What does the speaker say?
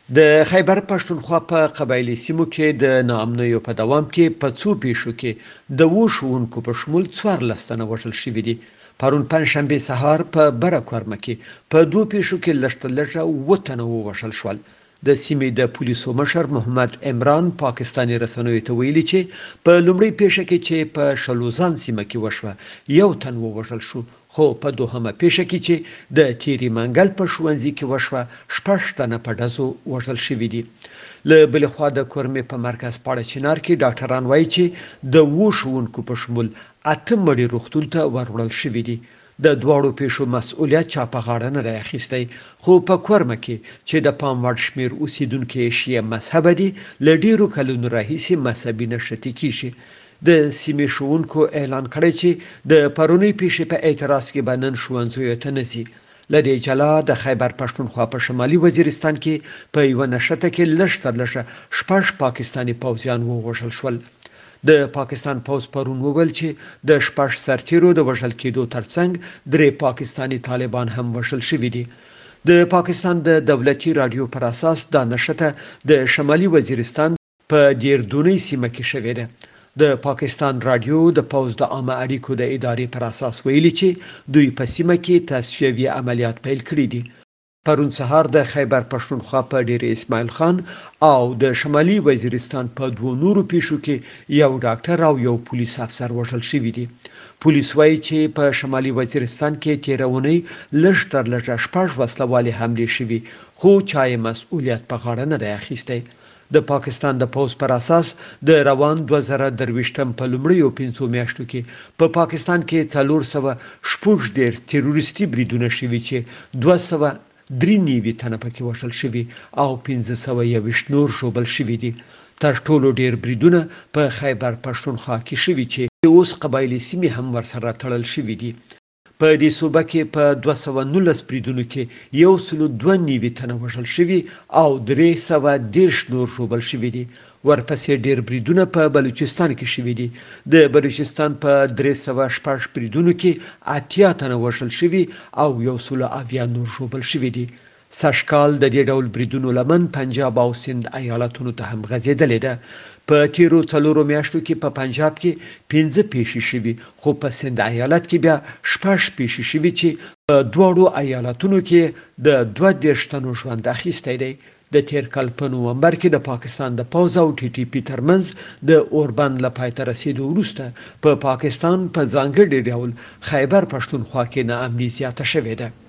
د خیبر پښتونخوا په قبایلی سیمو کې د ناامنیو په دوام کې په څو پیښو کې د ښوونکو په شمول 14 تنه وژل شوي دي. پرون پنځشنبه سهار په بره کورمه کې په دوه پیښو کې لږ 7 تنه ووژل شول. د سیمې د پولیسو مشر محمد عمران پاکستاني رسنیو ته ویلي چې په لومړۍ پیښه کې چې په شلوزان سیمه کې وشوه 1 تن ووژل شو، خو په دوهمه پیښه کې چې د تیری منګل په ښوونځي کې وشوه 6 تنه په ډزو وژل شوي دي. له بلې خوا د کورمې په مرکز پاړه چنار کې ډاکټران وایي چې د ښوونکو په شمول 8 مړي روغتون ته وروړل شوي دي. د دواړو پیښو مسؤلیت چا په غاړه نه دی اخیستی، خو په کورمه کې چې د پام وړ شمېر اوسیدونکي شیعه مذهبه دي له ډېرو کلونو راهیسې مذهبي نښتې کیږي. د سیمې ښوونکو اعلان کړی چې د پرونۍ پیښې په اعتراض کې به نن ښوونځیو ته نه ځي. له دې جلا د خیبر پښتونخوا په شمالي وزیرستان کې په یوه نښته کې لږ تر لږه 6 پاکستاني پوځیان ووژل شول. د پاکستان پوځ پرون وویل چې د 6 سرتیرو د وژل کېدو ترڅنګ 3 پاکستاني طالبان هم وژل شوي دي. د پاکستان د دولتي رادیو پر اساس دا نښته د شمالي وزیرستان په دیردونۍ سیمه کې شوې ده. د پاکستان رادیو د پوځ د عامه اړیکو د ادارې پر اساس ویلي چې دوی په سیمه کې تصفیوي عملیات پیل کړي دي. پرون سهار د خیبر پښتونخوا په ډیر اسماعیل خان او د شمالي وزیرستان په دوه نورو پیښو کې یو ډاکټر او یو پولیس افسر وژل شوي دي. پولیس وایي چې په شمالي وزیرستان کې تیرونی لږ تر لږه 6 وسلوالې حملې شوي، خو چا یې مسؤلیت په غاړه نه دی اخیستی. د پاکستان د پوځ پر اساس د روان 2023م په لومړیو 5 میاشتو کې په پاکستان کې 416 تروریستي بریدونه شوي چې 293 تنه پکې وژل شوي او 1521 نور ژوبل شوي دي. تر ټولو ډیر بریدونه په خیبر پښتونخوا کې شوي چې اوس قبایلی سیمې هم ورسره تړل شوي دي. په دې صوبه کې په 219 بریدونو کې 192 تنه وژل شوي او 310 نور ژوبل شوي دي. ورپسې ډیر بریدونه په بلوچستان کې شوي دي. د بلوچستان په 316 بریدونو کې 80 تنه وژل شوي او 180 نور ژوبل شوي دي. سږکال د دې ډول بریدونو لمن پنجاب او سند ایالتونو ته هم غځېدلې ده. په تیرو 4 میاشتو کې په پنجاب کې 15 پیښې شوي، خو په سند ایالت کې بیا 6 پیښې شوي چې په دواړو ایالتونو کې د 22 تنو ژوند اخیستی دی. د تیر کال په نومبر کې د پاکستان د پوځ او ټي ټي پي ترمنځ د اوربند له پای ته رسیدو وروسته په پاکستان په ځانګړي ډول خیبر پښتونخوا کې ناامني زیاته شوې ده.